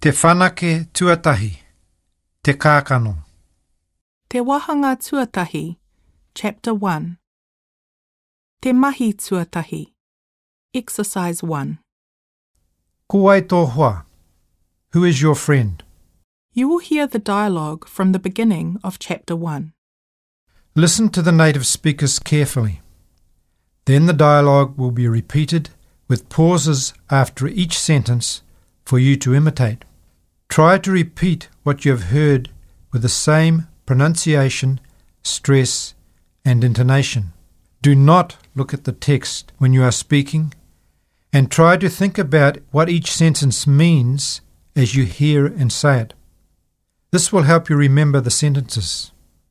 Te whanake tuatahi, te kākano. Te wahanga tuatahi, Chapter 1. Te mahi tuatahi, Exercise 1. Ko ai tō hoa. Who is your friend? You will hear the dialogue from the beginning of Chapter 1. Listen to the native speakers carefully. Then the dialogue will be repeated with pauses after each sentence for you to imitate. Try to repeat what you have heard with the same pronunciation, stress, and intonation. Do not look at the text when you are speaking, and try to think about what each sentence means as you hear and say it. This will help you remember the sentences.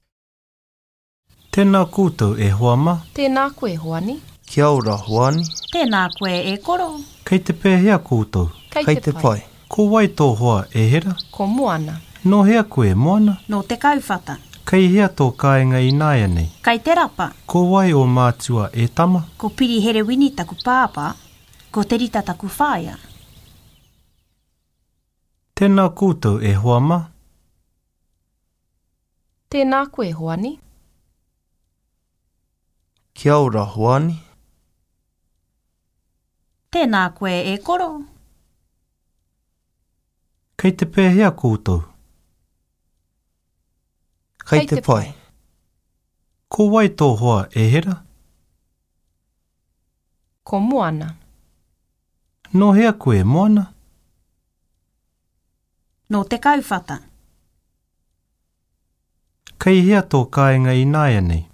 Tēnā koutou e hoama. Tēnā koe hoani. Kia ora hoani. Tēnā koe e koro. Kei te pēhea koutou. Kei te pai. Ko wai tō hoa e hera. Ko moana. No hea koe moana. No te kauwhata. Kei hea tō kāinga i nāia nei. Kai te rapa. Ko wai o mātua e tama. Ko piri here wini taku pāpā. Ko te rita taku whāia. Tēnā koutou e hoama. Tēnā koe hoani. Kia ora hoani. Tēnā koe e koro. Kei te pēhea koutou. Kei te pai. Ko wai tō hoa e hera. Ko moana. No hea koe moana. No te kauwhata. Kei hea tō kāinga i nāia nei.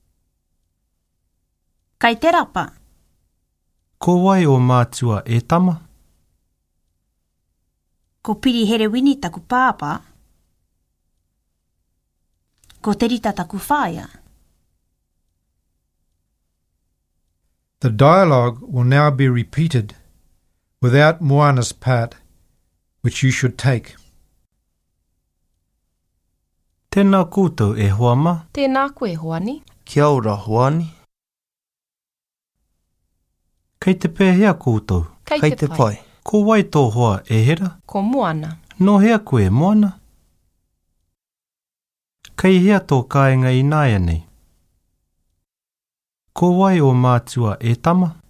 Kai te rapa. Ko wai o mātua e tama. Ko piri here wini taku pāpā. Ko te rita taku whāia. The dialogue will now be repeated without Moana's part, which you should take. Tēnā koutou e hoama. Tēnā koe hoani. Kia ora hoani. Kei te pēhea koutou. Kei te pai. Ko wai tō hoa e hera. Ko moana. No hea koe moana. Kei hea tō kāinga i nāia nei. Ko wai o mātua e tama.